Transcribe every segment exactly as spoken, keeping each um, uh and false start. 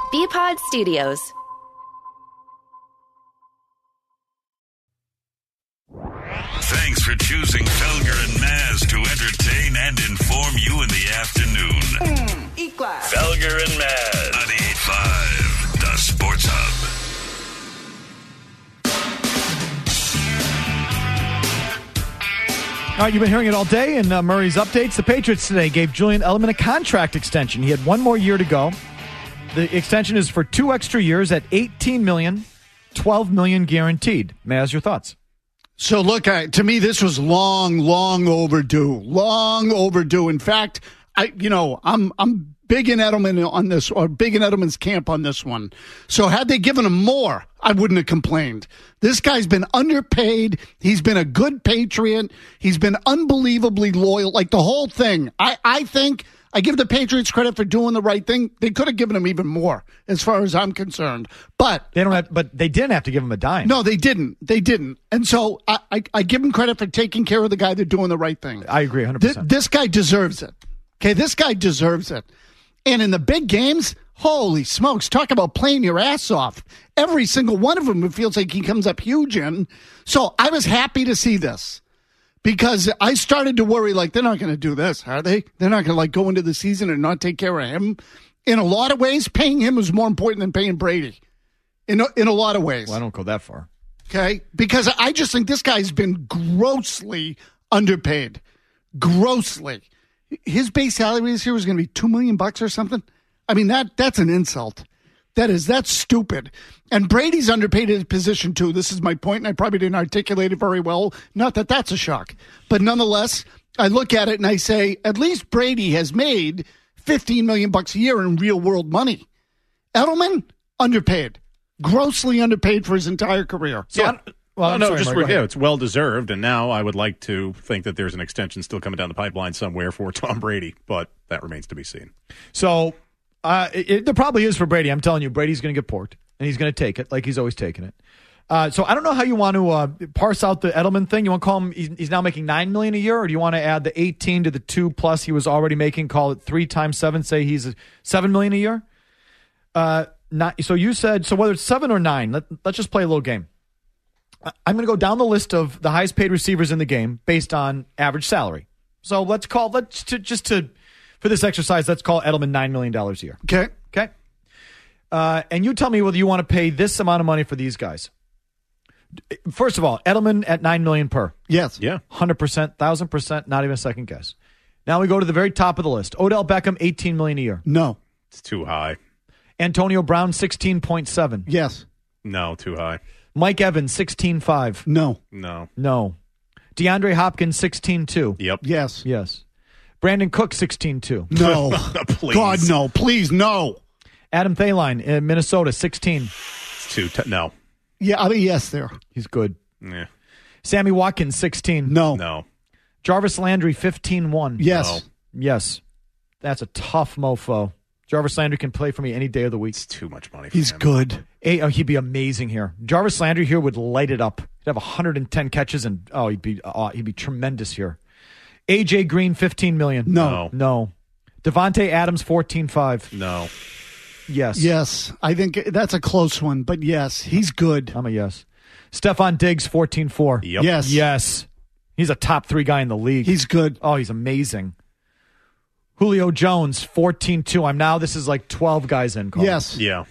B-Pod Studios. Thanks for choosing Felger and Maz to entertain and inform you in the afternoon. Mm, E-Class. Felger and Maz. ninety-eight point five, The Sports Hub. All right, you've been hearing it all day in uh, Murray's updates. The Patriots today gave Julian Edelman a contract extension. He had one more year to go. The extension is for two extra years at eighteen million dollars, twelve million dollars guaranteed. Maz, your thoughts? So, look, I, to me, this was long, long overdue. Long overdue. In fact, I, you know, I'm I'm big in Edelman on this, or big in Edelman's camp on this one. So, had they given him more, I wouldn't have complained. This guy's been underpaid. He's been a good Patriot. He's been unbelievably loyal. Like the whole thing. I, I think I give the Patriots credit for doing the right thing. They could have given him even more, as far as I'm concerned. But they don't have, but they didn't have to give him a dime. No, they didn't. They didn't. And so I, I, I give him credit for taking care of the guy. They're doing the right thing. I agree, one hundred percent. Th- this guy deserves it. Okay, this guy deserves it. And in the big games, holy smokes, talk about playing your ass off. Every single one of them, it feels like he comes up huge in. So I was happy to see this because I started to worry, like, they're not going to do this, are they? They're not going to, like, go into the season and not take care of him. In a lot of ways, paying him was more important than paying Brady. In a, in a lot of ways. Well, I don't go that far. Okay? Because I just think this guy's been grossly underpaid. Grossly. His base salary this year was going to be two million bucks or something. I mean, that that's an insult. That is, that's stupid. And Brady's underpaid his position, too. This is my point, and I probably didn't articulate it very well. Not that that's a shock. But nonetheless, I look at it and I say, at least Brady has made fifteen million bucks a year in real-world money. Edelman, underpaid. Grossly underpaid for his entire career. So yeah. Well, no, no, sorry, just Mark, yeah, it's well deserved, and now I would like to think that there's an extension still coming down the pipeline somewhere for Tom Brady, but that remains to be seen. So uh, it, it, there probably is for Brady. I'm telling you, Brady's going to get porked, and he's going to take it like he's always taken it. Uh, so I don't know how you want to uh, parse out the Edelman thing. You want to call him? He's, he's now making nine million dollars a year, or do you want to add the eighteen to the two plus he was already making? Call it three times seven. Say he's seven million dollars a year. Uh, not so you said so. Whether it's seven or nine, let, let's just play a little game. I'm going to go down the list of the highest paid receivers in the game based on average salary. So let's call, let's to, just to, for this exercise, let's call Edelman nine million dollars a year. Okay. Okay. Uh, and you tell me whether you want to pay this amount of money for these guys. First of all, Edelman at nine million dollars per. Yes. Yeah. one hundred percent, one thousand percent, not even a second guess. Now we go to the very top of the list. Odell Beckham, eighteen million dollars a year. No. It's too high. Antonio Brown, sixteen point seven. Yes. No, too high. Mike Evans, sixteen point five. No. No. No. DeAndre Hopkins, sixteen point two. Yep. Yes. Yes. Brandon Cook, sixteen point two. No. Please. God, no. Please, no. Adam Thielen in Minnesota, sixteen. It's too t- no. Yeah, I mean, yes, there. He's good. Yeah. Sammy Watkins, sixteen. No. No. Jarvis Landry, fifteen point one. Yes. No. Yes. That's a tough mofo. Jarvis Landry can play for me any day of the week. It's too much money for He's him. good. A, oh, he'd be amazing here. Jarvis Landry here would light it up. He'd have one hundred ten catches, and oh, he'd be uh, he'd be tremendous here. A J Green, fifteen million. No. No. Devontae Adams, fourteen point five. No. Yes. Yes. I think that's a close one, but yes, he's good. I'm a yes. Stephon Diggs, fourteen point four. Yep. Yes. Yes. He's a top three guy in the league. He's good. Oh, he's amazing. Julio Jones, fourteen point two. I'm now, this is like twelve guys in. Call. Yes. Yeah.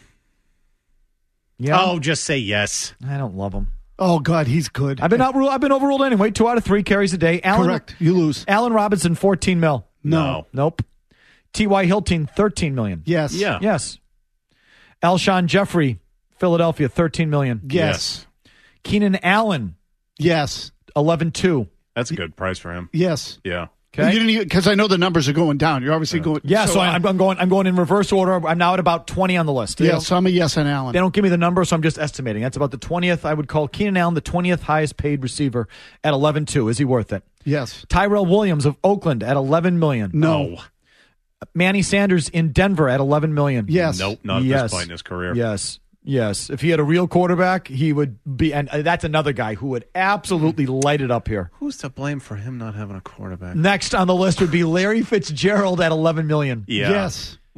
Yeah. Oh, just say yes. I don't love him. Oh, God, he's good. I've been outruled. I've been overruled anyway. Two out of three carries a day. Allen, Correct. You lose. Allen Robinson, fourteen mil. No. Nope. T Y. Hilton, thirteen million. Yes. Yeah. Yes. Alshon Jeffrey, Philadelphia, thirteen million. Yes. Keenan Allen, Yes. eleven two. That's a good price for him. Yes. Yeah. Okay. You didn't even, because I know the numbers are going down. You're obviously going. Yeah, so, I'm, I'm going. I'm going in reverse order. I'm now at about twenty on the list. They Yeah, don't- so I'm a yes on Allen. They don't give me the number, so I'm just estimating. That's about the twentieth. I would call Keenan Allen the twentieth highest paid receiver at eleven two. Is he worth it? Yes. Tyrell Williams of Oakland at eleven million. No. Oh. Manny Sanders in Denver at eleven million. Yes. Nope. Not at Yes. this point in his career. Yes. Yes. If he had a real quarterback, he would be, and that's another guy who would absolutely light it up here. Who's to blame for him not having a quarterback? Next on the list would be Larry Fitzgerald at eleven million. Yeah. Yes.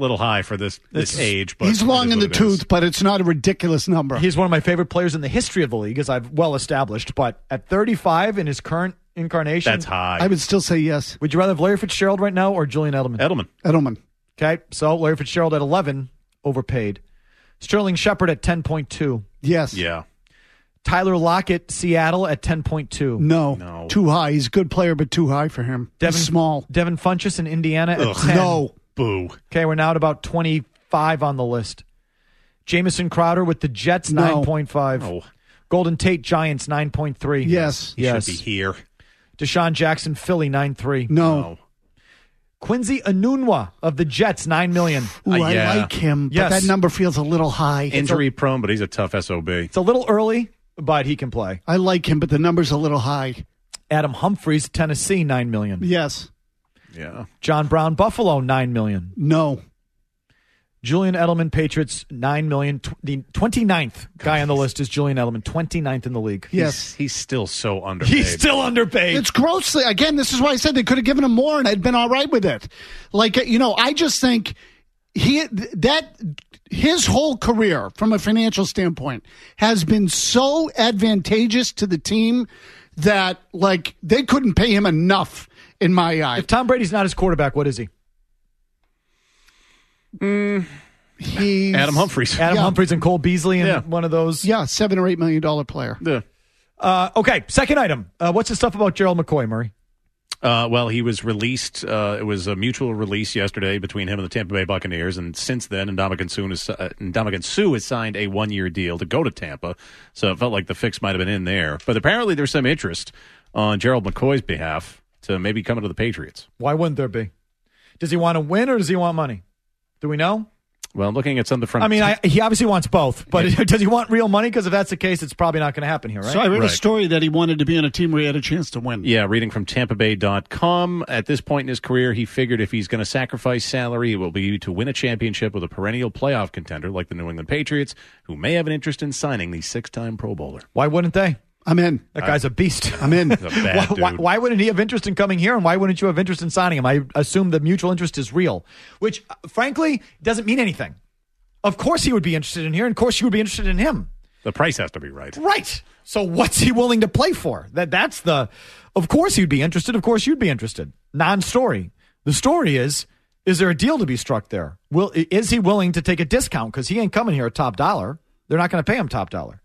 little high for this this age. But He's long it is in the what it tooth, is. but it's not a ridiculous number. He's one of my favorite players in the history of the league, as I've well established. But at thirty-five in his current incarnation, That's high. I would still say yes. would you rather have Larry Fitzgerald right now or Julian Edelman? Edelman. Edelman. Okay, so Larry Fitzgerald at eleven, overpaid. Sterling Shepard at ten point two. Yes. Yeah. Tyler Lockett, Seattle at ten point two. No. No. Too high. He's a good player, but too high for him. Devin, He's small. Devin Funchess in Indiana at Ugh, ten. No. Boo. Okay, we're now at about twenty-five on the list. Jamison Crowder with the Jets, No. nine point five. Oh, Golden Tate, Giants, nine point three. Yes. he Yes. should be here. Deshaun Jackson, Philly, nine point three. No. No. Quincy Enunwa of the Jets, nine million dollars. Ooh, Uh, yeah. I like him, but Yes. that number feels a little high. Injury prone, but he's a tough S O B. It's a little early, but he can play. I like him, but the number's a little high. Adam Humphries, Tennessee, nine million dollars. Yes. Yeah. John Brown, Buffalo, nine million dollars. No. Julian Edelman, Patriots, nine million dollars. Tw- the twenty-ninth guy on the list is Julian Edelman, twenty-ninth in the league. Yes. He's, he's still so underpaid. He's still underpaid. It's grossly. Again, this is why I said they could have given him more and I'd been all right with it. Like, you know, I just think he that his whole career from a financial standpoint has been so advantageous to the team that, like, they couldn't pay him enough in my eye. If Tom Brady's not his quarterback, what is he? He's, Adam Humphries. Adam Yeah. Humphries and Cole Beasley and Yeah. one of those. Yeah, seven or eight million dollar player. Yeah. Uh, okay, second item. Uh, what's the stuff about Gerald McCoy, Murray? Uh, well, he was released. Uh, it was a mutual release yesterday between him and the Tampa Bay Buccaneers, and since then, Ndamukong Suh has, uh, Ndamukong Suh has signed a one-year deal to go to Tampa. So it felt like the fix might have been in there. But apparently, there's some interest on Gerald McCoy's behalf to maybe come to the Patriots. Why wouldn't there be? Does he want to win or does he want money? Do we know? Well, looking at something from I mean, I, he obviously wants both, but does he want real money? Because if that's the case, it's probably not going to happen here, right? So I read Right. a story that he wanted to be on a team where he had a chance to win. Yeah, reading from Tampa Bay dot com. At this point in his career, he figured if he's going to sacrifice salary, it will be to win a championship with a perennial playoff contender like the New England Patriots, who may have an interest in signing the six-time Pro Bowler. Why wouldn't they? I'm in. That guy's a beast. I'm in. He's a bad why, why, dude. why wouldn't he have interest in coming here, and why wouldn't you have interest in signing him? I assume the mutual interest is real, which, uh, frankly, doesn't mean anything. Of course he would be interested in here, and of course you would be interested in him. The price has to be right. Right. So what's he willing to play for? That That's the... Of course he'd be interested. Of course you'd be interested. Non-story. The story is, is there a deal to be struck there? Will Is he willing to take a discount? Because he ain't coming here at top dollar. They're not going to pay him top dollar.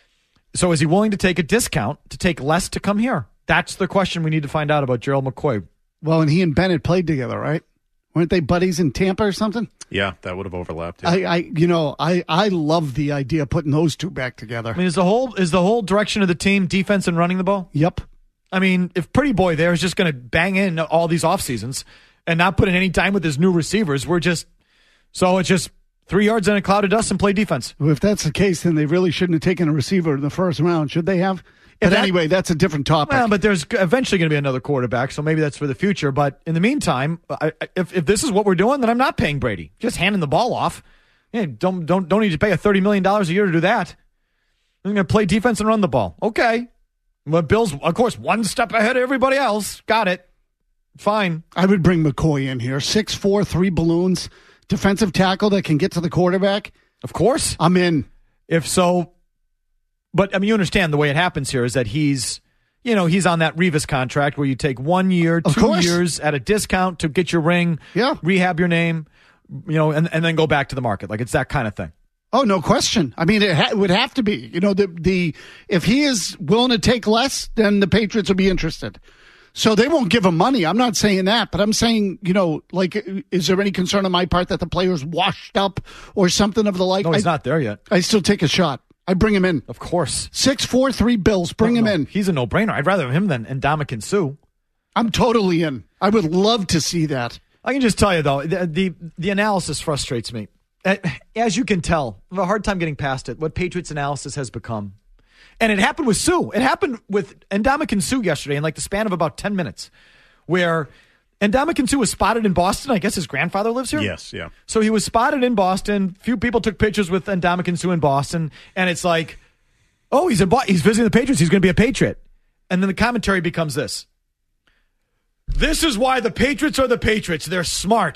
So is he willing to take a discount to take less to come here? That's the question we need to find out about Gerald McCoy. Well, and he and Bennett played together, right? Weren't they buddies in Tampa or something? Yeah, that would have overlapped. Yeah. I, I, you know, I, I love the idea of putting those two back together. I mean, is the whole is the whole direction of the team defense and running the ball? Yep. I mean, if Pretty Boy there is just going to bang in all these off seasons and not put in any time with his new receivers, we're just so it's just three yards in a cloud of dust and play defense. Well, if that's the case, then they really shouldn't have taken a receiver in the first round, should they have? But that- anyway, that's a different topic. Well, but there's eventually going to be another quarterback, so maybe that's for the future. But in the meantime, I, I- if if this is what we're doing, then I'm not paying Brady. Just handing the ball off. Yeah, don't don't don't need to pay a thirty million dollars a year to do that. I'm going to play defense and run the ball. Okay. But Bill's, of course, one step ahead of everybody else. Got it. Fine. I would bring McCoy in here. six four, three balloons, defensive tackle that can get to the quarterback. Of course. I'm in. If so, but I mean, you understand the way it happens here is that he's, you know, he's on that Revis contract where you take one year, Of two course. years at a discount to get your ring, Yeah. rehab your name, you know, and, and then go back to the market. Like it's that kind of thing. Oh, no question. I mean, it, ha- it would have to be. You know, the the if he is willing to take less, then the Patriots will be interested. So they won't give him money. I'm not saying that, but I'm saying, you know, like, is there any concern on my part that the player's washed up or something of the like? No, he's I, not there yet. I still take a shot. I bring him in. Of course. Six, four, three Bills. Bring No, him no, in. He's a no-brainer. I'd rather have him than Ndamukong Suh. I'm totally in. I would love to see that. I can just tell you, though, the, the, the analysis frustrates me. As you can tell, I have a hard time getting past it, what Patriots analysis has become. And it happened with Sue. It happened with Ndamukong Suh yesterday in like the span of about ten minutes, where Ndamukong Suh was spotted in Boston. I guess his grandfather lives here. Yes, yeah. So he was spotted in Boston. Few people took pictures with Ndamukong Suh in Boston, and it's like, oh, he's in Bo- he's visiting the Patriots. He's going to be a Patriot. And then the commentary becomes this. This is why the Patriots are the Patriots. They're smart.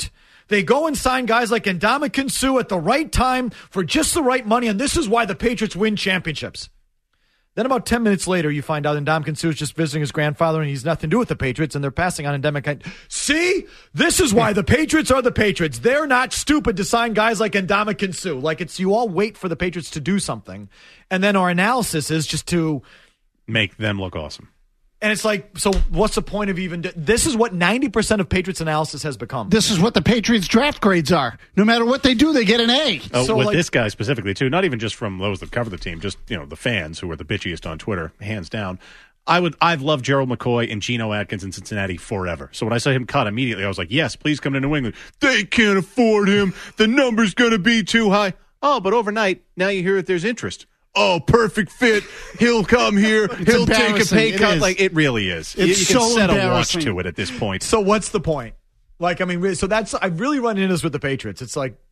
They go and sign guys like Ndamukong Suh at the right time for just the right money, and this is why the Patriots win championships. Then about ten minutes later, you find out Ndamukong Suh is just visiting his grandfather, and he's nothing to do with the Patriots, and they're passing on Ndamukong. See? This is why the Patriots are the Patriots. They're not stupid to sign guys like Ndamukong Suh. Like, it's you all wait for the Patriots to do something, and then our analysis is just to make them look awesome. And it's like, so what's the point of even... Do- this is what ninety percent of Patriots analysis has become. This is what the Patriots draft grades are. No matter what they do, they get an A. Oh, so with like, this guy specifically, too, not even just from those that cover the team, just, you know, the fans who are the bitchiest on Twitter, hands down. I would, I've loved Gerald McCoy and Geno Atkins in Cincinnati forever. So when I saw him cut immediately, I was like, yes, please come to New England. They can't afford him. The number's going to be too high. Oh, but overnight, now you hear that there's interest. Oh, perfect fit. He'll come here. He'll take a pay cut. It like it really is. It's you, you can so set a watch embarrassing. to it at this point. So what's the point? Like, I mean, really- so that's, I've really run into this with the Patriots. It's like,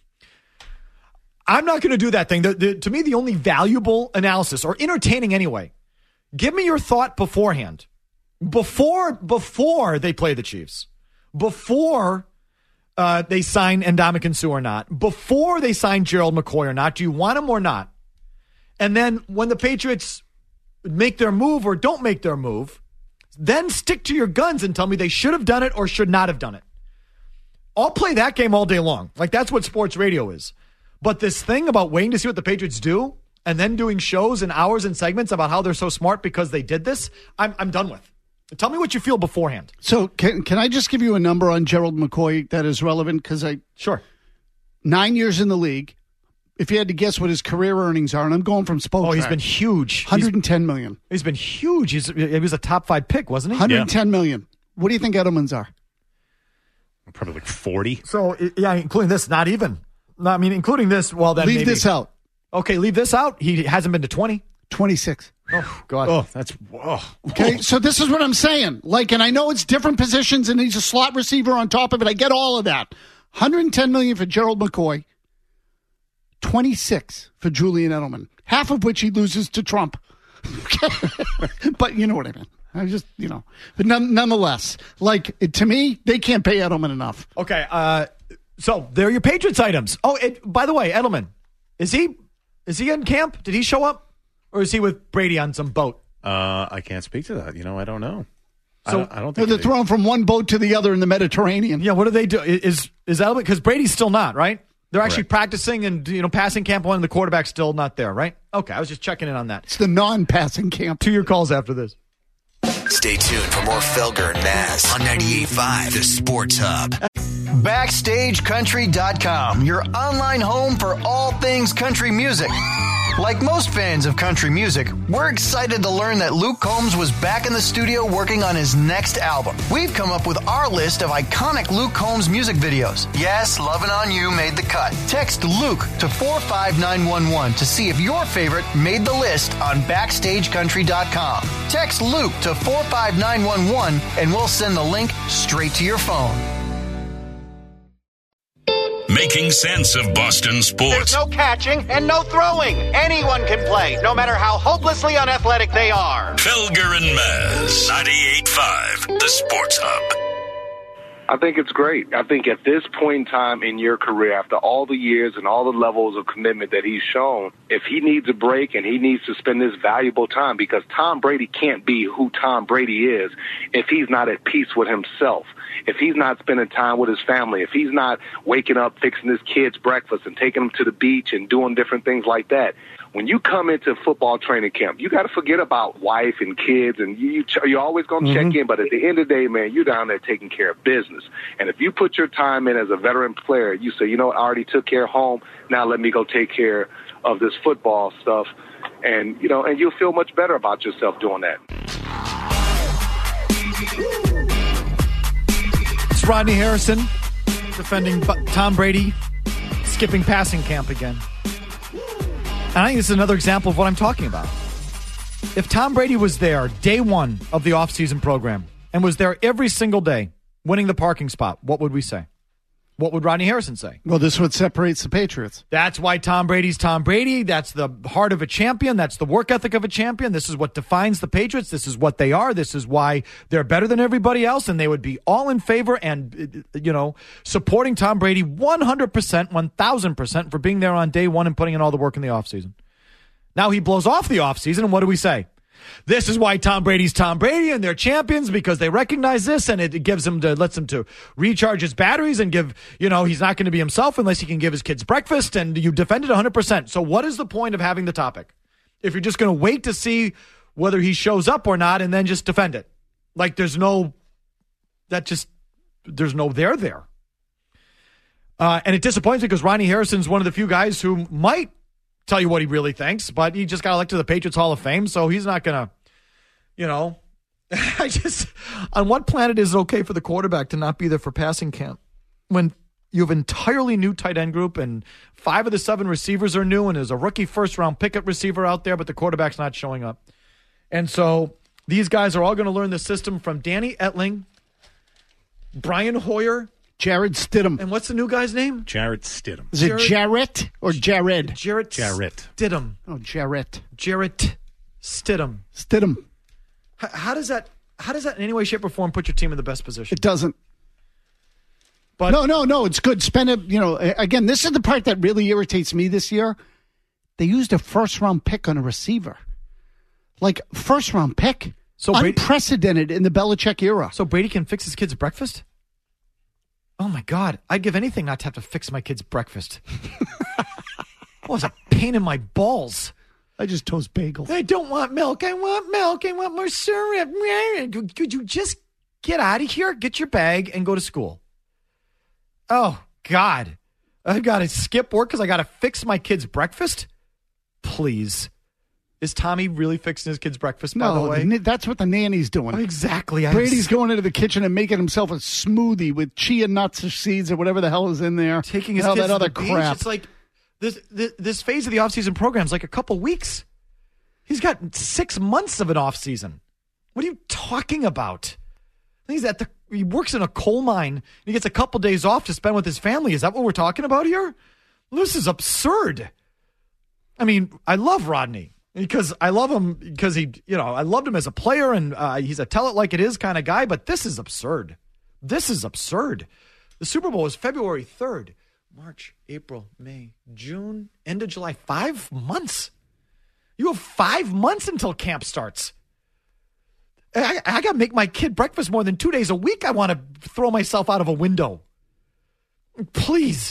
I'm not going to do that thing. The, the, to me, the only valuable analysis, or entertaining anyway, give me your thought beforehand. Before, before they play the Chiefs. Before uh, they sign Ndamukong Suh or not. Before they sign Gerald McCoy or not. Do you want him or not? And then when the Patriots make their move or don't make their move, then stick to your guns and tell me they should have done it or should not have done it. I'll play that game all day long. Like, that's what sports radio is. But this thing about waiting to see what the Patriots do and then doing shows and hours and segments about how they're so smart because they did this, I'm I'm done with. Tell me what you feel beforehand. So can can I just give you a number on Gerald McCoy that is relevant? Because I Sure. Nine years in the league. If you had to guess what his career earnings are, and I'm going from Spotrac. Oh, he's been huge. one hundred ten million. He's, he's been huge. He's, he was a top five pick, wasn't he? one hundred ten million. What do you think Edelman's are? Probably like forty. So, yeah, including this, not even. No, I mean, including this, well, then Leave maybe. this out. Okay, leave this out. He hasn't been to twenty. twenty-six. Oh, God. Oh, that's oh. Okay, so this is what I'm saying. Like, and I know it's different positions, and he's a slot receiver on top of it. I get all of that. one hundred ten million dollars for Gerald McCoy. twenty-six for Julian Edelman, half of which he loses to Trump. But you know what I mean. I just, you know, but none, nonetheless, like, it, to me, they can't pay Edelman enough. Okay, uh, so there are your Patriots items. Oh, it, by the way, Edelman, is he is he in camp? Did he show up, or is he with Brady on some boat? Uh, I can't speak to that. You know, I don't know. So I don't, I don't think They're they- thrown from one boat to the other in the Mediterranean. Yeah, what do they do? Is is Edelman, because Brady's still not, right? They're actually Correct. practicing and, you know, passing camp one, and the quarterback's still not there, right? Okay, I was just checking in on that. It's the non-passing camp. To your calls after this. Stay tuned for more Felger and Maz on ninety-eight point five, the Sports Hub. Backstage Country dot com, your online home for all things country music. Like most fans of country music, we're excited to learn that Luke Combs was back in the studio working on his next album. We've come up with our list of iconic Luke Combs music videos. Yes, Lovin' On You made the cut. Text Luke to four five nine one one to see if your favorite made the list on Backstage Country dot com. Text Luke to four five nine one one and we'll send the link straight to your phone. Making sense of Boston sports. There's no catching and no throwing. Anyone can play, no matter how hopelessly unathletic they are. Felger and Maz, ninety-eight point five, the Sports Hub. I think it's great. I think at this point in time in your career, after all the years and all the levels of commitment that he's shown, if he needs a break and he needs to spend this valuable time, because Tom Brady can't be who Tom Brady is if he's not at peace with himself, if he's not spending time with his family, if he's not waking up, fixing his kids breakfast and taking them to the beach and doing different things like that. When you come into football training camp, you got to forget about wife and kids, and you, you're always going to Mm-hmm. check in. But at the end of the day, man, you're down there taking care of business. And if you put your time in as a veteran player, you say, you know what, I already took care of home. Now let me go take care of this football stuff. And, you know, and you'll feel much better about yourself doing that. It's Rodney Harrison defending B- Tom Brady skipping passing camp again. And I think this is another example of what I'm talking about. If Tom Brady was there day one of the offseason program and was there every single day winning the parking spot, what would we say? What would Rodney Harrison say? Well, this is what separates the Patriots. That's why Tom Brady's Tom Brady. That's the heart of a champion. That's the work ethic of a champion. This is what defines the Patriots. This is what they are. This is why they're better than everybody else, and they would be all in favor and, you know, supporting Tom Brady one hundred percent, one thousand percent for being there on day one and putting in all the work in the offseason. Now he blows off the offseason, and what do we say? This is why Tom Brady's Tom Brady and they're champions because they recognize this and it gives him to lets him to recharge his batteries and give, you know, he's not going to be himself unless he can give his kids breakfast and you defend it one hundred percent. So what is the point of having the topic if you're just going to wait to see whether he shows up or not and then just defend it? Like there's no, that just, there's no there there. Uh, and it disappoints me because Ronnie Harrison's one of the few guys who might tell you what he really thinks, but he just got elected to the Patriots Hall of Fame, so he's not going to, you know. I just, on what planet is it okay for the quarterback to not be there for passing camp when you have an entirely new tight end group and five of the seven receivers are new and there's a rookie first-round pick at receiver out there, but the quarterback's not showing up. And so these guys are all going to learn the system from Danny Etling, Brian Hoyer, Jarrett Stidham. and what's the new guy's name? Jarrett Stidham. Is it Jarrett or Jared? Jarrett Jarrett. Stidham. Oh, Jarrett. Jarrett Stidham. Stidham. How, how does that? How does that in any way, shape, or form put your team in the best position? It doesn't. But no, no, no. It's good. Spend it. You know, again, this is the part that really irritates me this year. They used a first round pick on a receiver, like first round pick. So Brady, unprecedented in the Belichick era. So Brady can fix his kid's breakfast. Oh my God! I'd give anything not to have to fix my kid's breakfast. What was a pain in my balls? I just toast bagels. I don't want milk. I want milk. I want more syrup. Could you just get out of here, get your bag, and go to school? Oh, God. I've got to skip work because I got to fix my kid's breakfast? Please. Is Tommy really fixing his kid's breakfast, by no, the way? The, that's what the nanny's doing. Exactly. Brady's going into the kitchen and making himself a smoothie with chia nuts or seeds or whatever the hell is in there. Taking his all kids that other to the crap. beach. It's like this, this this phase of the offseason program is like a couple weeks. He's got six months of an offseason. What are you talking about? He's at the he works in a coal mine. He gets a couple days off to spend with his family. Is that what we're talking about here? This is absurd. I mean, I love Rodney because I love him because he, you know, I loved him as a player and uh, he's a tell it like it is kind of guy, but this is absurd. This is absurd. The Super Bowl is February third. March, April, May, June, end of July. Five months. You have five months until camp starts. I, I got to make my kid breakfast more than two days a week. I want to throw myself out of a window. Please.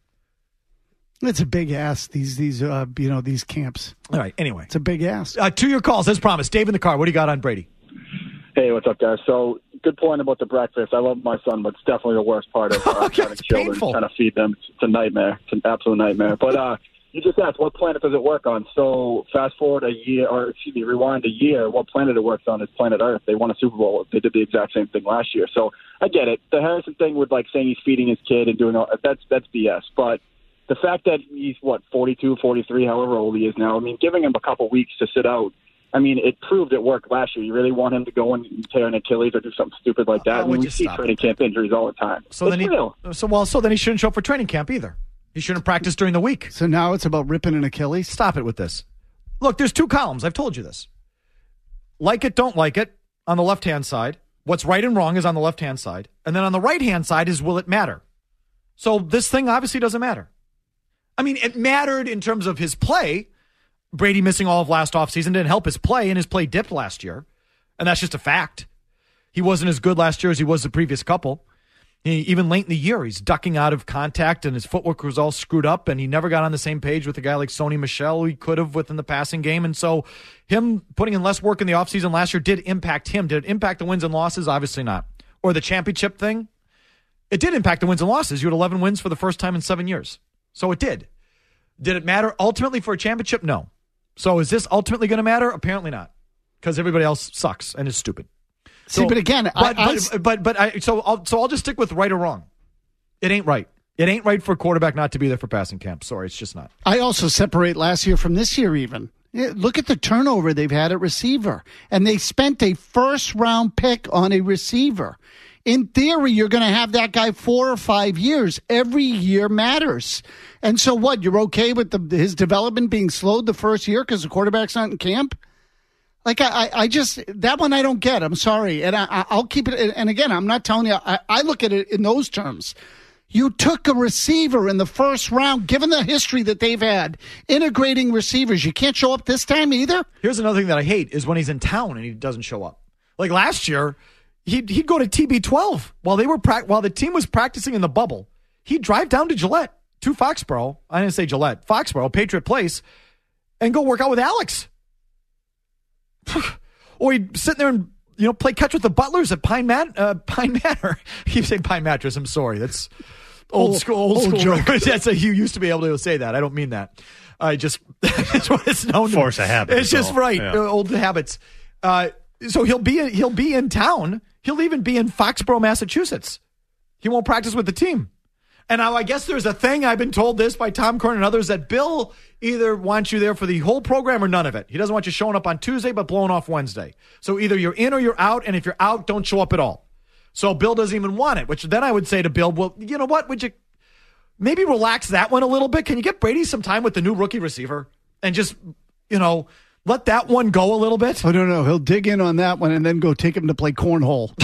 It's a big ass, these, these uh, you know, these camps. All right, anyway. It's a big ass. Uh, to your calls, as promised. Dave in the car, what do you got on Brady? Hey, what's up, guys? So, good point about the breakfast. I love my son, but it's definitely the worst part of uh, Okay, having it's children, painful. trying to feed them. It's a nightmare. It's an absolute nightmare. But uh, you just asked, what planet does it work on? So, fast forward a year, or excuse me, rewind a year, what planet it works on is planet Earth. They won a Super Bowl. They did the exact same thing last year. So, I get it. The Harrison thing with, like, saying he's feeding his kid and doing all that's that's B S. But the fact that he's, what, forty-two, forty-three, however old he is now, I mean, giving him a couple weeks to sit out, I mean, it proved it worked last year. You really want him to go and tear an Achilles or do something stupid like that? Uh, I mean, would we you see stop training it? camp injuries all the time. So it's then real. he, so well, so then he shouldn't show up for training camp either. He shouldn't practice during the week. So now it's about ripping an Achilles? Stop it with this. Look, there's two columns. I've told you this. Like it, don't like it on the left-hand side. What's right and wrong is on the left-hand side. And then on the right-hand side is will it matter? So this thing obviously doesn't matter. I mean, it mattered in terms of his play. Brady missing all of last offseason didn't help his play, and his play dipped last year. And that's just a fact. He wasn't as good last year as he was the previous couple. He, even late in the year, he's ducking out of contact, and his footwork was all screwed up, and he never got on the same page with a guy like Sony Michel, who he could have within the passing game. And so him putting in less work in the offseason last year did impact him. Did it impact the wins and losses? Obviously not. Or the championship thing? It did impact the wins and losses. You had eleven wins for the first time in seven years. So it did. Did it matter ultimately for a championship? No. So is this ultimately going to matter? Apparently not, because everybody else sucks and is stupid. See, So, but again, but I, I, but, but but I so I'll so I'll just stick with right or wrong. It ain't right. It ain't right for a quarterback not to be there for passing camp. Sorry, it's just not. I also separate last year from this year even. Yeah, look at the turnover they've had at receiver. And they spent a first-round pick on a receiver. In theory, you're going to have that guy four or five years. Every year matters. And so what? You're okay with the, his development being slowed the first year because the quarterback's not in camp? Like, I, I just, that one I don't get. I'm sorry. And I, I'll keep it. And again, I'm not telling you, I, I look at it in those terms. You took a receiver in the first round, given the history that they've had, integrating receivers. You can't show up this time either? Here's another thing that I hate is when he's in town and he doesn't show up. Like last year, he'd, he'd go to T B twelve while they were pra- while the team was practicing in the bubble. He'd drive down to Gillette, to Foxborough. I didn't say Gillette. Foxborough, Patriot Place, and go work out with Alex. Or he'd sit there and, you know, play catch with the Butlers at Pine, Man- uh, Pine Manor. I keep saying Pine Mattress. I'm sorry. That's old, old school. Old, old school. That's a, you used to be able to say that. I don't mean that. I just, that's what it's known to. Force a habit. It's just all. right. Yeah. Uh, old habits. Uh, so he'll be, he'll be in town. He'll even be in Foxborough, Massachusetts. He won't practice with the team. And now I guess there's a thing, I've been told this by Tom Curran and others, that Bill either wants you there for the whole program or none of it. He doesn't want you showing up on Tuesday but blowing off Wednesday. So either you're in or you're out, and if you're out, don't show up at all. So Bill doesn't even want it, which then I would say to Bill, well, you know what? Would you maybe relax that one a little bit? Can you get Brady some time with the new rookie receiver and just, you know, let that one go a little bit? Oh, no, no. He'll dig in on that one and then go take him to play cornhole.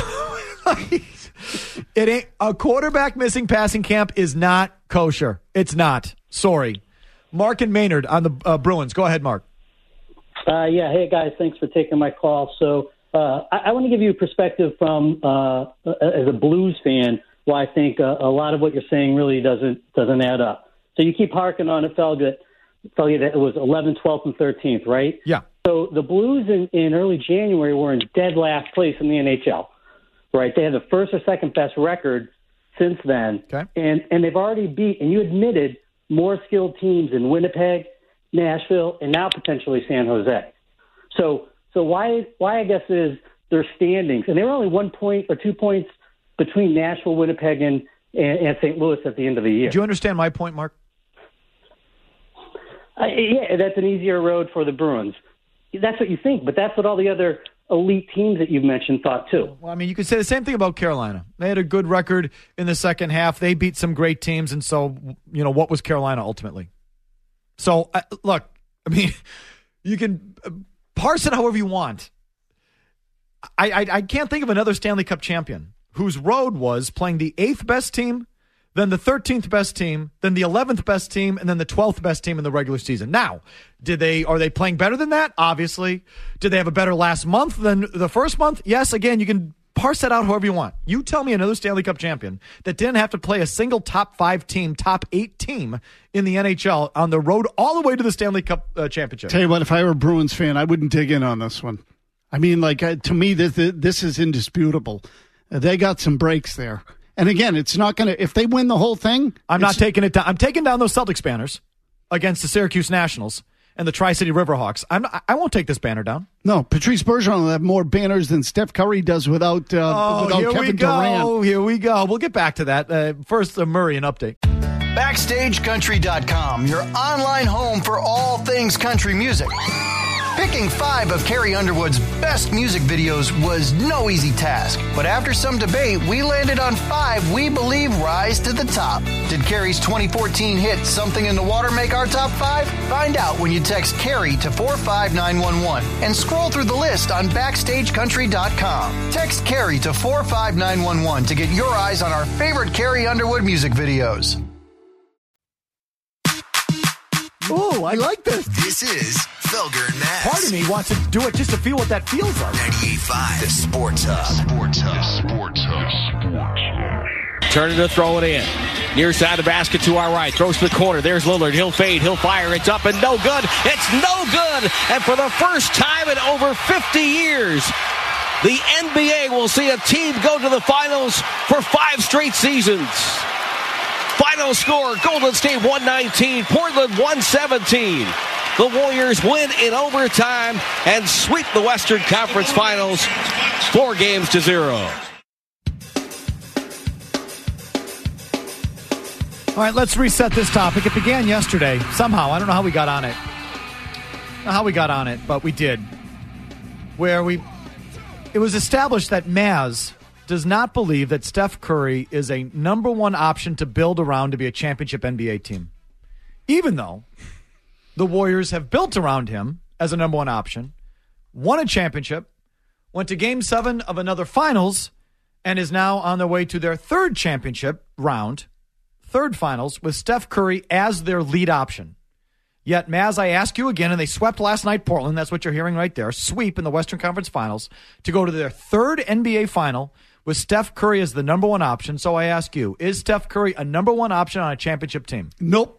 It ain't a quarterback missing passing camp is not kosher. It's not. Sorry. Mark and Maynard on the uh, Bruins. Go ahead, Mark. Uh, yeah. Hey, guys. Thanks for taking my call. So uh, I, I want to give you a perspective from uh, as a Blues fan, why I think uh, a lot of what you're saying really doesn't doesn't add up. So you keep harking on it, Felga. Felga, that it was eleventh, twelfth, and thirteenth, right? Yeah. So the Blues in, in early January were in dead last place in the N H L. Right, they had the first or second best record since then, okay. and and they've already beat, and you admitted, more skilled teams in Winnipeg, Nashville, and now potentially San Jose. So so why why I guess is their standings, and they were only one point or two points between Nashville, Winnipeg, and and, and Saint Louis at the end of the year. Do you understand my point, Mark? Uh, yeah, that's an easier road for the Bruins. That's what you think, but that's what all the other elite teams that you've mentioned thought too. Well, I mean, you could say the same thing about Carolina. They had a good record in the second half. They beat some great teams, and so, you know, what was Carolina ultimately? So, uh, look, I mean, you can parse it however you want. I, I I can't think of another Stanley Cup champion whose road was playing the eighth best team, then the thirteenth best team, then the eleventh best team, and then the twelfth best team in the regular season. Now, did they are they playing better than that? Obviously. Did they have a better last month than the first month? Yes. Again, you can parse that out however you want. You tell me another Stanley Cup champion that didn't have to play a single top five team, top eight team in the N H L on the road all the way to the Stanley Cup uh, championship. Tell you what, if I were a Bruins fan, I wouldn't dig in on this one. I mean, like, uh, to me, this, this is indisputable. Uh, they got some breaks there. And again, it's not going to, if they win the whole thing. I'm not taking it down. I'm taking down those Celtics banners against the Syracuse Nationals and the Tri-City Riverhawks. I'm, I won't take this banner down. No, Patrice Bergeron will have more banners than Steph Curry does without, uh, oh, without here Kevin we go. Durant. Here we go. We'll get back to that. Uh, first, uh, Murray, an update. Backstage Country dot com, your online home for all things country music. Picking five of Carrie Underwood's best music videos was no easy task, but after some debate, we landed on five we believe rise to the top. Did Carrie's twenty fourteen hit Something in the Water make our top five? Find out when you text Carrie to four five nine one one and scroll through the list on Backstage Country dot com. Text Carrie to four five nine one one to get your eyes on our favorite Carrie Underwood music videos. Oh, I like this. This is Felger and Mass. Part of me wants to do it just to feel what that feels like. ninety-eight point five, the Sports Hub. Sports Hub. Sports Hub. Sports Hub. Turning to throw it in. Near side of the basket to our right. Throws to the corner. There's Lillard. He'll fade. He'll fire. It's up and no good. It's no good. And for the first time in over fifty years, the N B A will see a team go to the finals for five straight seasons. Final score, Golden State one nineteen, Portland one seventeen. The Warriors win in overtime and sweep the Western Conference Finals four games to zero. All right, let's reset this topic. It began yesterday. Somehow, I don't know how we got on it. I don't know how we got on it, but we did. Where we, it was established that Maz does not believe that Steph Curry is a number one option to build around to be a championship N B A team. Even though the Warriors have built around him as a number one option, won a championship, went to game seven of another finals, and is now on their way to their third championship round, third finals, with Steph Curry as their lead option. Yet, Maz, I ask you again, and they swept last night Portland, that's what you're hearing right there, sweep in the Western Conference Finals, to go to their third N B A final with Steph Curry as the number one option. So I ask you, is Steph Curry a number one option on a championship team? Nope.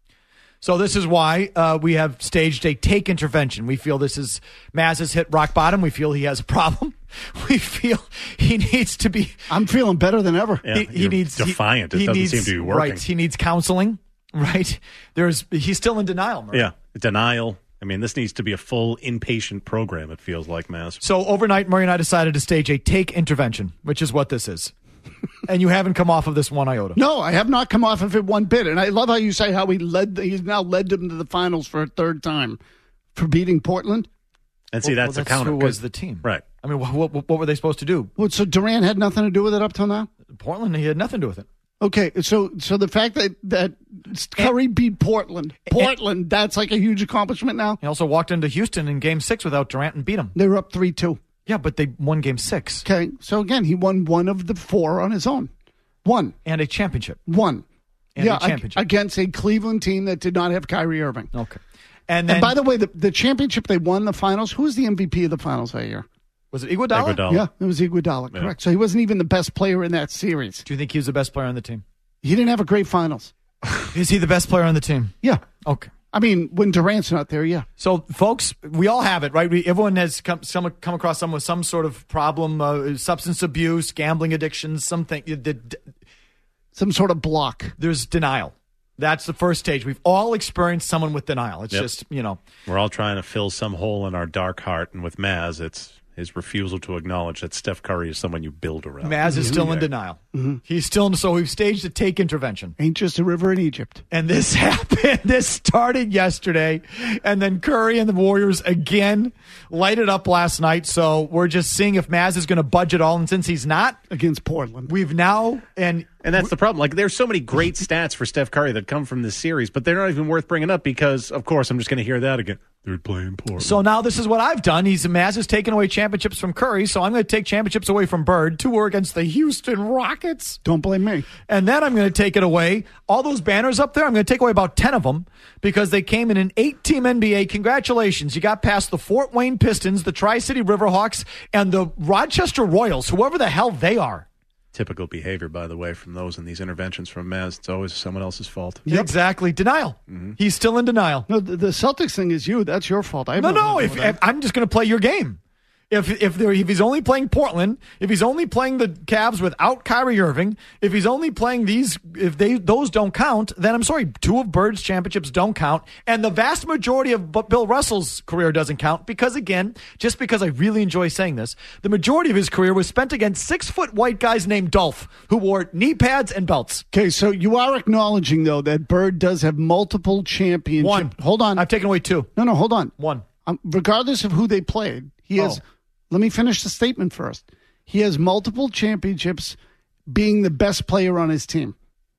So this is why uh, we have staged a take intervention. We feel this is, Maz has hit rock bottom. We feel he has a problem. We feel he needs to be. I'm feeling better than ever. Yeah, he, he needs defiant. He, it he doesn't needs, seem to be working. Right. He needs counseling. Right. There's. He's still in denial. Murray. Yeah. Denial. I mean, this needs to be a full inpatient program, it feels like, Maz. So overnight, Murray and I decided to stage a take intervention, which is what this is. And you haven't come off of this one iota. No, I have not come off of it one bit. And I love how you say how he led. He's now led them to the finals for a third time for beating Portland. And see, well, that's well, a counter. Who was the team? Right. I mean, what, what, what were they supposed to do? Well, so Durant had nothing to do with it up till now? Portland, he had nothing to do with it. Okay, so so the fact that, that Curry beat Portland, Portland, that's like a huge accomplishment now? He also walked into Houston in game six without Durant and beat them. They were up three two. Yeah, but they won game six. Okay, so again, he won one of the four on his own. One. And a championship. One. And yeah, a championship. Against a Cleveland team that did not have Kyrie Irving. Okay. And, then, and by the way, the, the championship they won, the finals, who was the M V P of the finals that year? Was it Iguodala? Iguodala. Yeah, it was Iguodala, Yeah. correct. So he wasn't even the best player in that series. Do you think he was the best player on the team? He didn't have a great finals. Is he the best player on the team? Yeah. Okay. I mean, when Durant's not there, yeah. So, folks, we all have it, right? We, everyone has come, some, come across someone with some sort of problem, uh, substance abuse, gambling addiction, something. The, the, Some sort of block. There's denial. That's the first stage. We've all experienced someone with denial. It's Yep. just, you know. We're all trying to fill some hole in our dark heart. And with Maz, it's his refusal to acknowledge that Steph Curry is someone you build around. Maz is still in denial. Mm-hmm. He's still in, so we've staged a take intervention. Ain't just a river in Egypt. And this happened. This started yesterday. And then Curry and the Warriors again lighted up last night. So we're just seeing if Maz is going to budge at all. And since he's not, against Portland, we've now, and And that's the problem. Like, there's so many great stats for Steph Curry that come from this series, but they're not even worth bringing up because, of course, I'm just going to hear that again. They're playing Portland. So now this is what I've done. He's Maz has taken away championships from Curry, so I'm going to take championships away from Bird. Two were against the Houston Rockets. Don't blame me. And then I'm going to take it away. All those banners up there, I'm going to take away about ten of them because they came in an eight-team N B A. Congratulations. You got past the Fort Wayne Pistons, the Tri-City Riverhawks, and the Rochester Royals, whoever the hell they are. Typical behavior, by the way, from those in these interventions from Maz. It's always someone else's fault. Yep. Exactly. Denial. Mm-hmm. He's still in denial. No, the, the Celtics thing is you. That's your fault. I have no, no, no. If, if I'm just going to play your game. If if there if he's only playing Portland, if he's only playing the Cavs without Kyrie Irving, if he's only playing these, if they those don't count, then I'm sorry, two of Bird's championships don't count, and the vast majority of Bill Russell's career doesn't count because, again, just because I really enjoy saying this, the majority of his career was spent against six foot white guys named Dolph who wore knee pads and belts. Okay, so you are acknowledging though that Bird does have multiple championships. One. Hold on, I've taken away two. No, no, hold on. One. Um, regardless of who they played, he has. Oh. Let me finish the statement first. He has multiple championships being the best player on his team.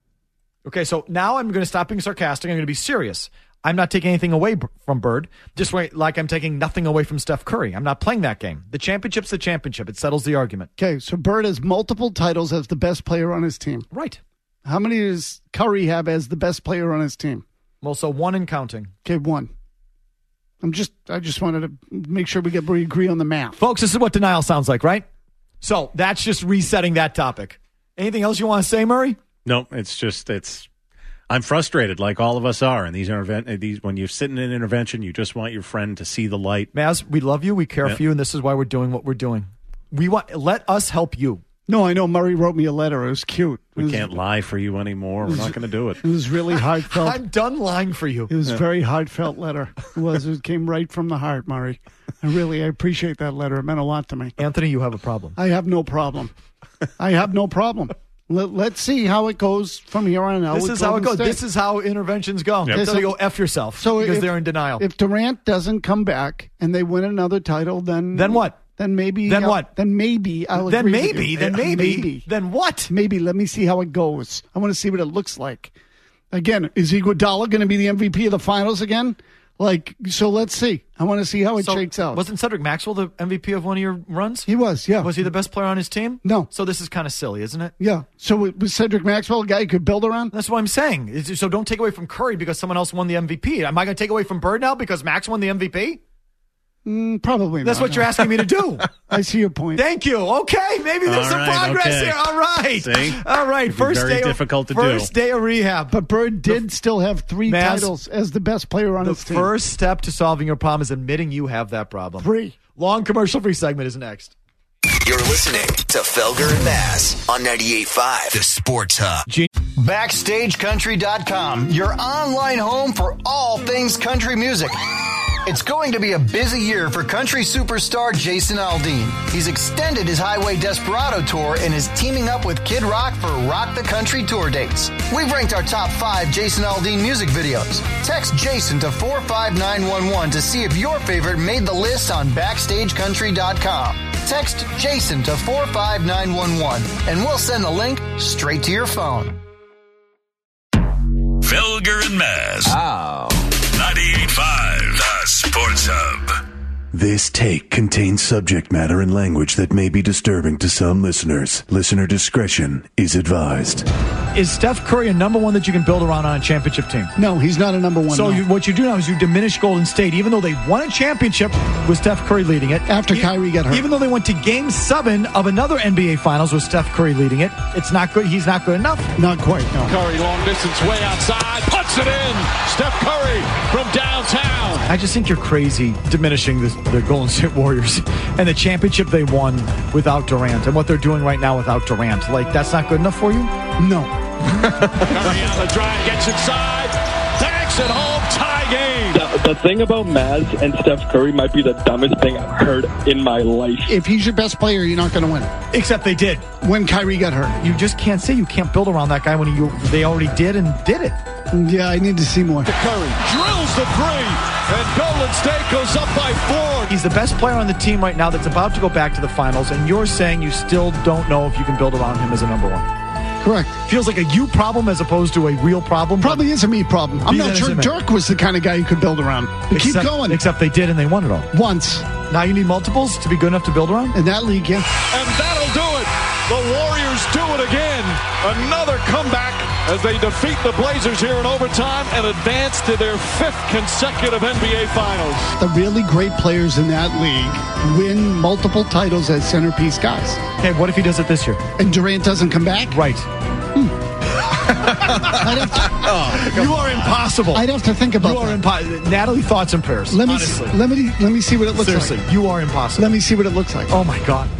Okay, so now I'm going to stop being sarcastic. I'm going to be serious. I'm not taking anything away b- from Bird, just like I'm taking nothing away from Steph Curry. I'm not playing that game. The championship's the championship. It settles the argument. Okay, so Bird has multiple titles as the best player on his team. Right. How many does Curry have as the best player on his team? Well, so one in counting. Okay, one. I'm just, I just wanted to make sure we get we agree on the math. Folks, this is what denial sounds like, right? So that's just resetting that topic. Anything else you want to say, Murray? No, it's just, it's, I'm frustrated like all of us are. And these intervent, these, when you're sitting in an intervention, you just want your friend to see the light. Maz, we love you. We care yeah. for you. And this is why we're doing what we're doing. We want, let us help you. No, I know Murray wrote me a letter. It was cute. We it was, can't lie for you anymore. We're not going to do it. It was really heartfelt. I'm done lying for you. It was a yeah. very heartfelt letter. It was. It came right from the heart, Murray. I really, I appreciate that letter. It meant a lot to me. Anthony, you have a problem. I have no problem. I have no problem. Let, let's see how it goes from here on out. This is how it goes. State. This is how interventions go. Yep. Okay, so, so you go F yourself so because if, they're in denial. If Durant doesn't come back and they win another title, then... Then what? Then maybe. Then uh, what? Then maybe. I'll Then agree with maybe. you. Then Uh, maybe. Maybe. Then what? Maybe. Let me see how it goes. I want to see what it looks like. Again, is Iguodala going to be the M V P of the finals again? Like, so let's see. I want to see how it So, shakes out. Wasn't Cedric Maxwell the M V P of one of your runs? He was, yeah. Was he the best player on his team? No. So this is kind of silly, isn't it? Yeah. So was Cedric Maxwell a guy you could build around? That's what I'm saying. Is- So don't take away from Curry because someone else won the M V P. Am I going to take away from Bird now because Max won the M V P? Mm, probably That's not, what no. you're asking me to do. I see your point. Thank you. Okay, maybe there's All some right, progress okay. here. All right. See? All right. It'd be First very day difficult to of, First do. day of rehab. But Bird did still have three Maz, titles as the best player on The his team. first step to solving your problem is admitting you have that problem. Three. Long commercial-free segment is next. You're listening to Felger and Mazz on ninety-eight point five, The Sports Hub. Backstage Country dot com, your online home for all things country music. It's going to be a busy year for country superstar Jason Aldean. He's extended his Highway Desperado tour and is teaming up with Kid Rock for Rock the Country tour dates. We've ranked our top five Jason Aldean music videos. Text Jason to four five nine one one to see if your favorite made the list on Backstage Country dot com. Text Jason to four five nine one one and we'll send the link straight to your phone. Felger and Mazz. Oh. ninety-eight point five, The Sports Hub. This take contains subject matter and language that may be disturbing to some listeners. Listener discretion is advised. Is Steph Curry a number one that you can build around on a championship team? No, he's not a number one. So no. you, what you do now is you diminish Golden State, even though they won a championship with Steph Curry leading it. After E- Kyrie got hurt. Even though they went to Game Seven of another N B A Finals with Steph Curry leading it, it's not good. He's not good enough. Not quite, no. Curry long distance way outside, puts it in. Steph Curry from downtown. I just think you're crazy diminishing the, the Golden State Warriors and the championship they won without Durant and what they're doing right now without Durant. Like, that's not good enough for you? No. Curry on the drive, gets inside, banks it home, tie game. The, the thing about Maz and Steph Curry might be the dumbest thing I've heard in my life. If he's your best player, you're not going to win. Except they did. When Kyrie got hurt. You just can't say you can't build around that guy when you they already did and did it. Yeah, I need to see more. Curry drills the three, and Golden State goes up by four. He's the best player on the team right now that's about to go back to the finals, and you're saying you still don't know if you can build around him as a number one. Correct. Feels like a you problem as opposed to a real problem. Probably is a me problem. I'm Be not that sure as it may. Dirk was the kind of guy you could build around. But keep Except- going. Except they did, and they won it all. Once. Now you need multiples to be good enough to build around? In that league, yeah. And that'll do it. The Warriors do it again. Another comeback as they defeat the Blazers here in overtime and advance to their fifth consecutive N B A Finals. The really great players in that league win multiple titles as centerpiece guys. Okay, what if he does it this year? And Durant doesn't come back? Right. I'd have to, Oh, you are impossible. I'd have to think about You are that. impossible. Natalie, thoughts and prayers. Let me, honestly. see, let me let me see what it looks Seriously, like. you are impossible. Let me see what it looks like. Oh, my God.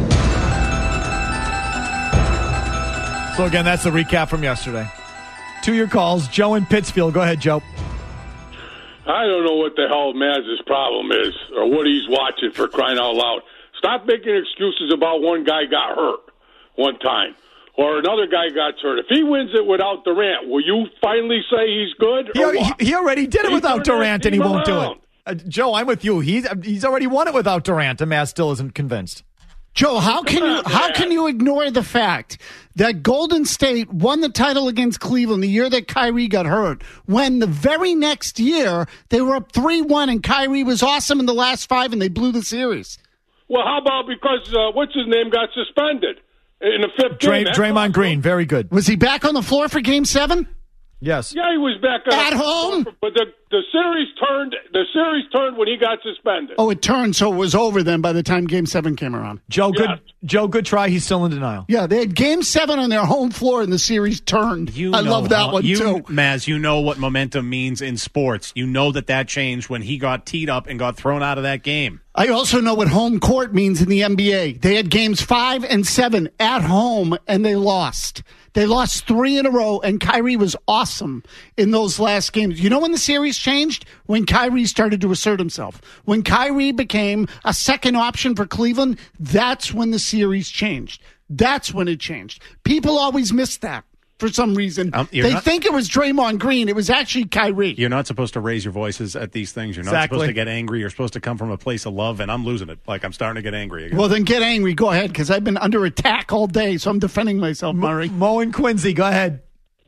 So, again, that's the recap from yesterday. To your calls. Joe in Pittsfield. Go ahead, Joe. I don't know what the hell Maz's problem is or what he's watching, for crying out loud. Stop making excuses about one guy got hurt one time or another guy got hurt. If he wins it without Durant, will you finally say he's good? He, or he, what? he already did it He without turned that Durant, and he team won't do around. it. Uh, Joe, I'm with you. He's he's already won it without Durant, and Matt still isn't convinced. Joe, how can you on, how man. can you ignore the fact that Golden State won the title against Cleveland the year that Kyrie got hurt, when the very next year they were up three one and Kyrie was awesome in the last five and they blew the series? Well, how about because uh, what's his name got suspended in the fifth Dray, game? That's Draymond awesome. Green, very good. Was he back on the floor for Game Seven? Yes. Yeah, he was back on At the- home? but the the series turned. The series turned when he got suspended. Oh, it turned, so it was over then by the time Game Seven came around. Joe, good. Yes. Joe, good try. He's still in denial. Yeah, they had Game Seven on their home floor and the series turned. You I know love that how- one you, too. Maz, you know what momentum means in sports. You know that that changed when he got teed up and got thrown out of that game. I also know what home court means in the N B A. They had games five and seven at home, and they lost. They lost three in a row, and Kyrie was awesome in those last games. You know when the series changed? When Kyrie started to assert himself. When Kyrie became a second option for Cleveland, that's when the series changed. That's when it changed. People always miss that. for some reason. Um, they not, think it was Draymond Green. It was actually Kyrie. You're not supposed to raise your voices at these things. You're not Exactly. supposed to get angry. You're supposed to come from a place of love, and I'm losing it. Like, I'm starting to get angry again. Well, then get angry. Go ahead, because I've been under attack all day, so I'm defending myself, Murray. Mo and Quincy, go ahead.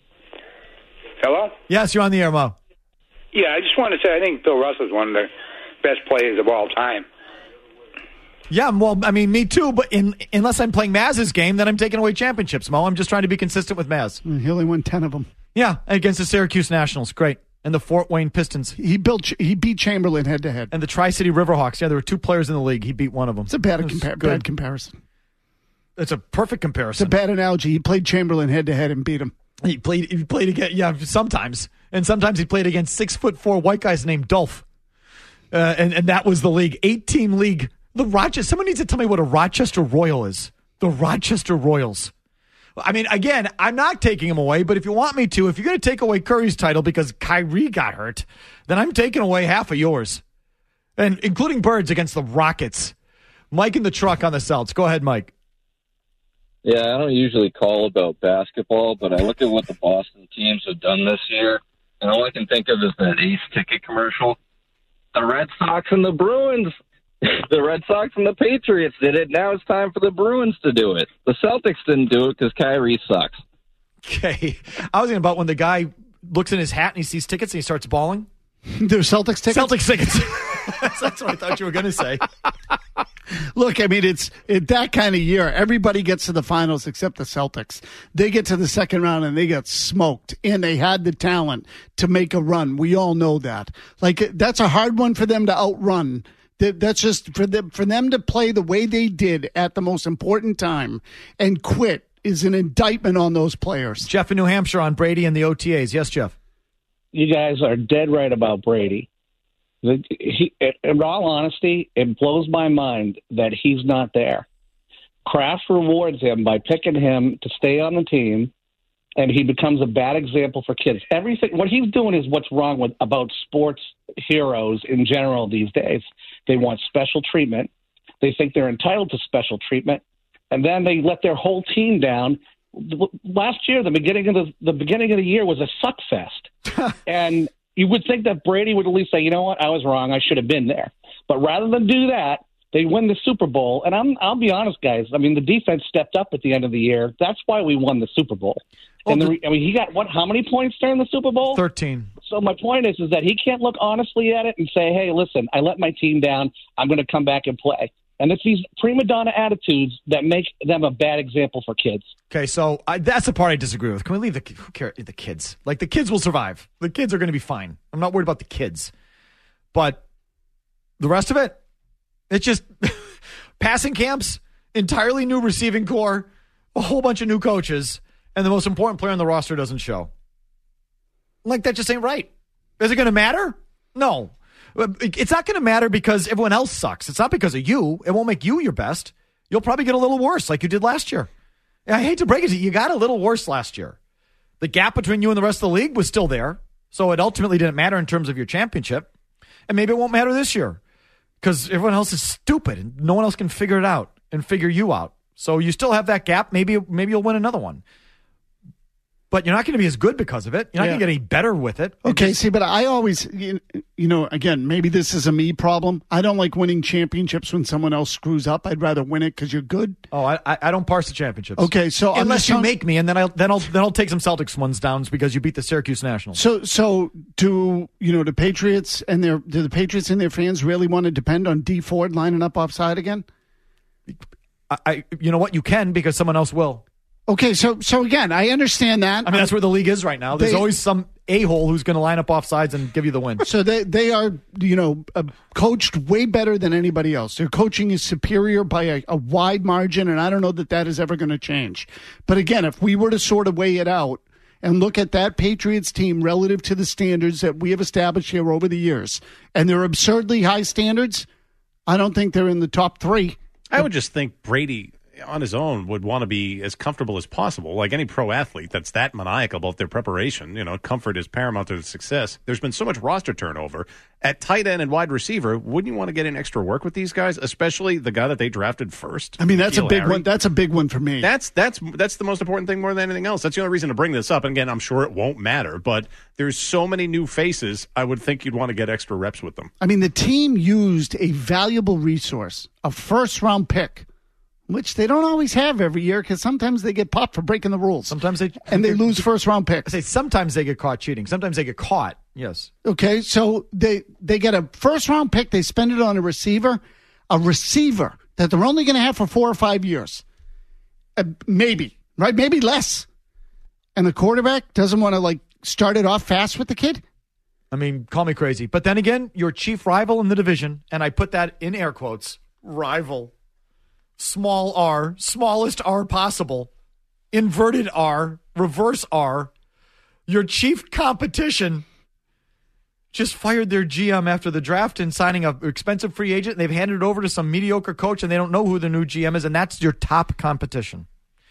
Hello? Yes, you're on the air, Mo. Yeah, I just want to say I think Bill Russell is one of the best players of all time. Yeah, well, I mean, me too, but in, unless I'm playing Maz's game, then I'm taking away championships, Mo. I'm just trying to be consistent with Maz. He only won ten of them. Yeah, against the Syracuse Nationals. Great. And the Fort Wayne Pistons. He built. He beat Chamberlain head-to-head. And the Tri-City Riverhawks. Yeah, there were two players in the league. He beat one of them. It's a bad, It was compar- good. bad comparison. It's a perfect It's comparison. a bad analogy. He played Chamberlain head-to-head and beat him. He played. He played against. Yeah, sometimes, and sometimes he played against six foot four white guys named Dolph, uh, and and that was the league, eight team league. The Rochester. Someone needs to tell me what a Rochester Royal is. The Rochester Royals. I mean, again, I'm not taking him away, but if you want me to, if you're going to take away Curry's title because Kyrie got hurt, then I'm taking away half of yours, and including Birds against the Rockets. Mike in the truck on the Celtics. Go ahead, Mike. Yeah, I don't usually call about basketball, but I look at what the Boston teams have done this year, and all I can think of is that Ace ticket commercial. The Red Sox and the Bruins, the Red Sox and the Patriots did it. Now it's time for the Bruins to do it. The Celtics didn't do it because Kyrie sucks. Okay. I was thinking about when the guy looks in his hat and he sees tickets and he starts bawling. They're Celtics tickets? Celtics tickets. That's what I thought you were going to say. Look, I mean, it's it, that kind of year. Everybody gets to the finals except the Celtics. They get to the second round and they get smoked, and they had the talent to make a run. We all know that. Like, that's a hard one for them to outrun. That's just for them, for them to play the way they did at the most important time and quit is an indictment on those players. Jeff in New Hampshire on Brady and the O T As. Yes, Jeff. You guys are dead right about Brady. The, he, in all honesty, it blows my mind that he's not there. Kraft rewards him by picking him to stay on the team, and he becomes a bad example for kids. Everything what he's doing is what's wrong with about sports heroes in general these days. They want special treatment. They think they're entitled to special treatment, and then they let their whole team down. Last year, the beginning of the the beginning of the year was a suck fest, and you would think that Brady would at least say, you know what, I was wrong. I should have been there. But rather than do that, they win the Super Bowl. And I'm, I'll be honest, guys. I mean, the defense stepped up at the end of the year. That's why we won the Super Bowl. Oh, and the, the, I mean, he got what? How many points during the Super Bowl? thirteen. So my point is, is that he can't look honestly at it and say, hey, listen, I let my team down. I'm going to come back and play. And it's these prima donna attitudes that make them a bad example for kids. Okay, so I, that's the part I disagree with. Can we leave the who cares, the kids? Like, the kids will survive. The kids are going to be fine. I'm not worried about the kids. But the rest of it, it's just passing camps, entirely new receiving core, a whole bunch of new coaches, and the most important player on the roster doesn't show. Like, that just ain't right. Is it going to matter? No. It's not going to matter because everyone else sucks. It's not because of you. It won't make you your best. You'll probably get a little worse like you did last year. I hate to break it to you. You got a little worse last year. The gap between you and the rest of the league was still there. So it ultimately didn't matter in terms of your championship. And maybe it won't matter this year because everyone else is stupid and no one else can figure it out and figure you out. So you still have that gap. Maybe, maybe you'll win another one. But you're not going to be as good because of it. You're not Yeah. going to get any better with it. Okay, see, but I always, you you know, again, maybe this is a me problem. I don't like winning championships when someone else screws up. I'd rather win it because you're good. Oh, I I don't parse the championships. Okay, so I'm unless just you telling- make me, and then I'll then I'll then I'll take some Celtics ones down because you beat the Syracuse Nationals. So, so do you know the Patriots and their do the Patriots and their fans really want to depend on D Ford lining up offside again? I, I you know what, you can because someone else will. Okay, so so again, I understand that. I mean, that's where the league is right now. There's They- always some a-hole who's going to line up offsides and give you the win. So they they are, you know, uh, coached way better than anybody else. Their coaching is superior by a, a wide margin, and I don't know that that is ever going to change. But again, if we were to sort of weigh it out and look at that Patriots team relative to the standards that we have established here over the years, and they're absurdly high standards, I don't think they're in the top three. I would just think Brady, on his own, would want to be as comfortable as possible. Like any pro athlete that's that maniacal about their preparation, you know, comfort is paramount to the success. There's been so much roster turnover. At tight end and wide receiver, wouldn't you want to get in extra work with these guys, especially the guy that they drafted first? I mean, that's a N'Keal big Harry? one. That's a big one for me. That's that's that's the most important thing more than anything else. That's the only reason to bring this up. And again, I'm sure it won't matter, but there's so many new faces, I would think you'd want to get extra reps with them. I mean, the team used a valuable resource, a first-round pick, which they don't always have every year because sometimes they get popped for breaking the rules. Sometimes they and they lose first-round picks. I say sometimes they get caught cheating. Sometimes they get caught. Yes. Okay, so they they get a first-round pick. They spend it on a receiver, a receiver that they're only going to have for four or five years, uh, maybe, right? Maybe less. And the quarterback doesn't want to like start it off fast with the kid. I mean, call me crazy. But then again, your chief rival in the division, and I put that in air quotes, rival, small r, smallest r possible, inverted R, reverse R, your chief competition just fired their G M after the draft and signing an expensive free agent. And they've handed it over to some mediocre coach, and they don't know who the new G M is, and that's your top competition.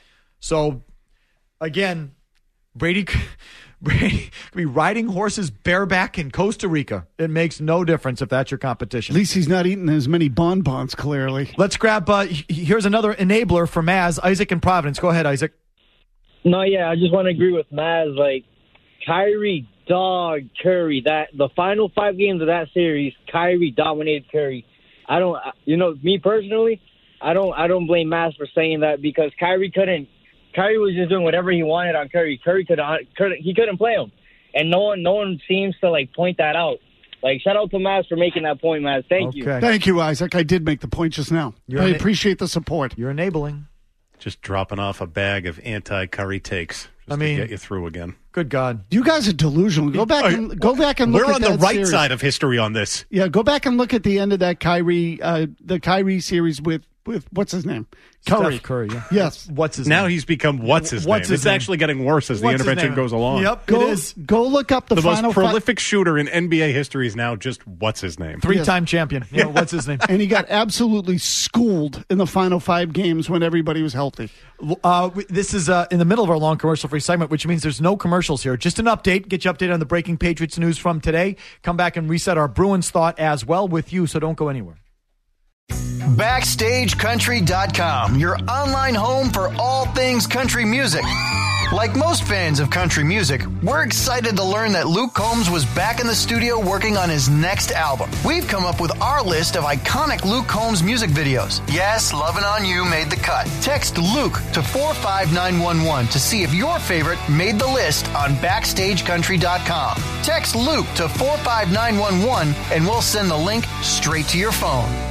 So, again, Brady... Brady could be riding horses bareback in Costa Rica. It makes no difference if that's your competition. At least he's not eating as many bonbons, clearly. Let's grab, uh, here's another enabler for Maz, Isaac in Providence. Go ahead, Isaac. No, yeah, I just want to agree with Maz. Like, Kyrie dogged Curry. That the final five games of that series, Kyrie dominated Curry. I don't, you know, me personally, I don't, I don't blame Maz for saying that because Kyrie couldn't. Curry was just doing whatever he wanted on Curry. Curry could he couldn't play him, and no one no one seems to like point that out. Like shout out to Maz for making that point, Maz. Thank okay. you. Thank you, Isaac. I did make the point just now. You're I ena- appreciate the support. You're enabling. Just dropping off a bag of anti-Curry takes. Just I mean, to get you through again. Good God, you guys are delusional. Go back and go back and look We're at on the that right series. side of history on this. Yeah, go back and look at the end of that Kyrie, uh, the Kyrie series with with what's his name, Curry. Steph Curry. Yeah. Yes. What's his now name? he's become what's his What's name. his it's name? actually getting worse as What's the his intervention name? goes along. Yep, Go, it is. go look up the, The final most fi- prolific shooter in N B A history is now just what's his name. Three-time champion. You know, what's his name? And he got absolutely schooled in the final five games when everybody was healthy. Uh, this is uh, in the middle of our long commercial-free segment, which means there's no commercials here. Just an update. Get you updated on the breaking Patriots news from today. Come back and reset our Bruins thought as well with you, so don't go anywhere. Backstage Country dot com, your online home for all things country music. Like most fans of country music, we're excited to learn that Luke Combs was back in the studio working on his next album. We've come up with our list of iconic Luke Combs music videos. Yes, Lovin' On You made the cut. Text Luke to four five nine one one to see if your favorite made the list on Backstage Country dot com. Text Luke to four five nine one one and we'll send the link straight to your phone.